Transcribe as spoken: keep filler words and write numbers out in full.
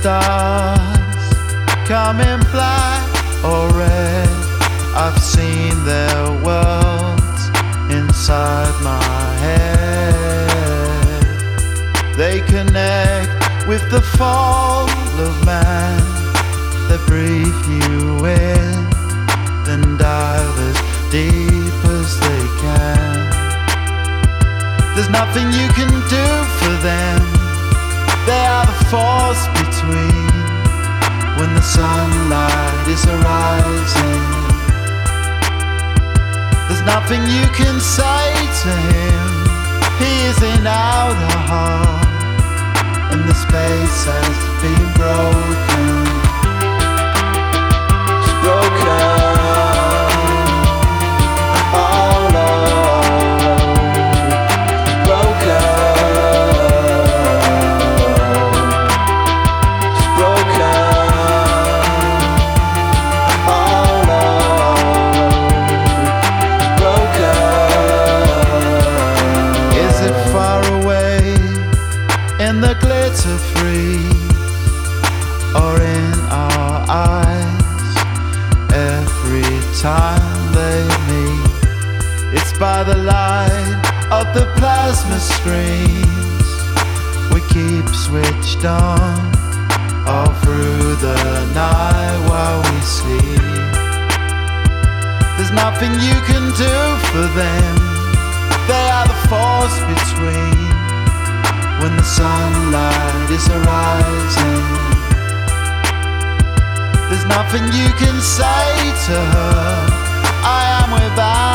stars come in black or red. I've seen their worlds inside my head. They connect with the fall of man. They breathe you in, then dive as deep as they can. There's nothing you can do for them. They are the force between when the sunlight is arising. There's nothing you can say to him. He is in outer heart, and the space has been broken. It's broken. All over. Broken. It's broken. All over. Is it far away in the glitter free, or in our eyes every time they meet? It's by the light of the plasma screens we keep switched on all through the night while we sleep. There's nothing you can do for them. They are the force between when the sunlight is arising. There's nothing you can say to her. I am without